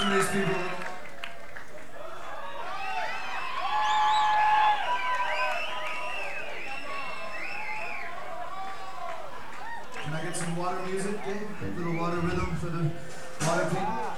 from these people. Can I get some water music, Dave? A little water rhythm for the water people?